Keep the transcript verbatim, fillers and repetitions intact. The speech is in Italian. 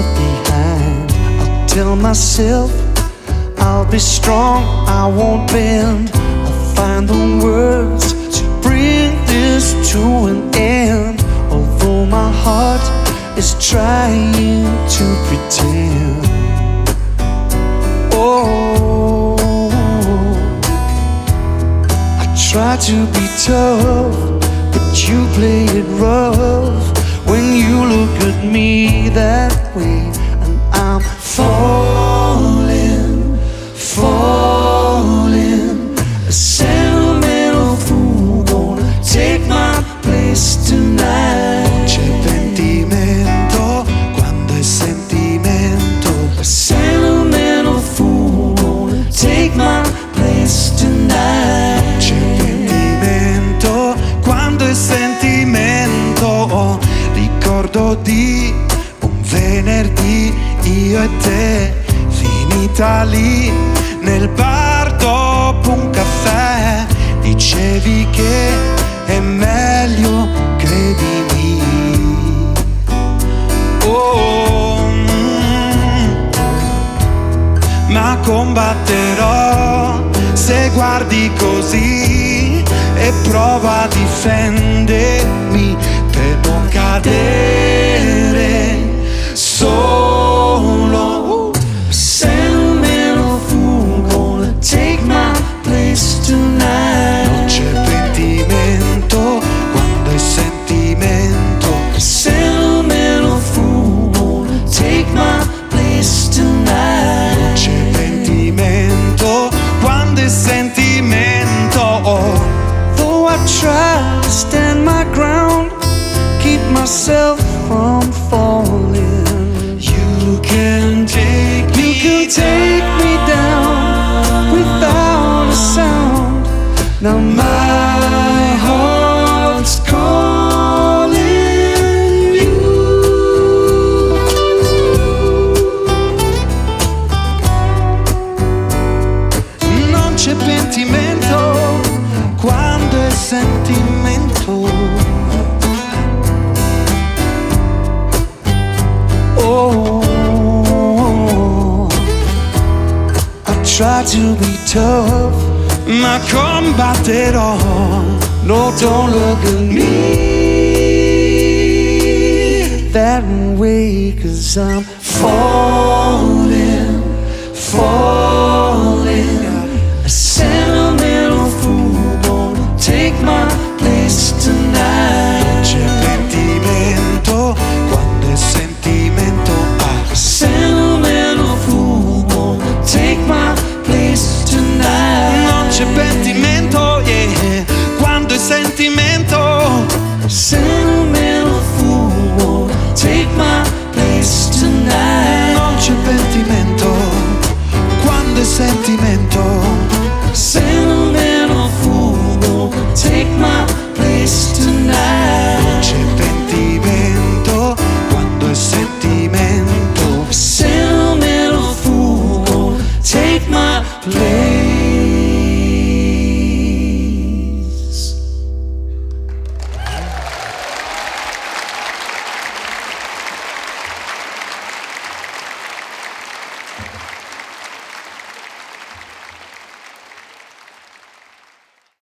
myself behind. I'll tell myself I'll be strong, I won't bend. I'll find the words to bring this to an end. Although my heart is trying to pretend. Oh, I try to be tough, but you play it rough when you look at me that way. And I'm falling, falling, a sentimental fool gonna take my place tonight. Non c'è pentimento quando è sentimento. A sentimental fool gonna take my place tonight. Non c'è pentimento quando è sentimento. Ricordo di un venerdì, io e te, finita lì nel bar dopo un caffè. Dicevi che è meglio, credimi. Oh, mm, ma combatterò se guardi così e prova a difendermi per non cadere solo. Sentimental fool gonna take my place tonight. Non c'è pentimento quando è sentimento. Sentimental fool gonna take my place tonight. Non c'è pentimento quando è sentimento. Though I try to stand my ground, keep myself from falling. You can take You me can take me down without a sound. Now my heart's calling you. Non c'è pentimento quando è sentimento. Oh, I try to be tough, Ma combatterò. no, don't look at me that way, 'cause I'm falling, falling. A sentimental fool gonna take my place tonight. C'è pentimento quando è sentimento. Ah, A sentimental fool gonna take my place tonight. non c'è pentimento, yeah, quando è sentimento. A sentimental fool gonna take my place tonight. Non c'è pentimento quando è sentimento. Sentimental fool gonna take my place tonight. Non c'è pentimento quando è sentimento. Sentimental fool gonna take my place.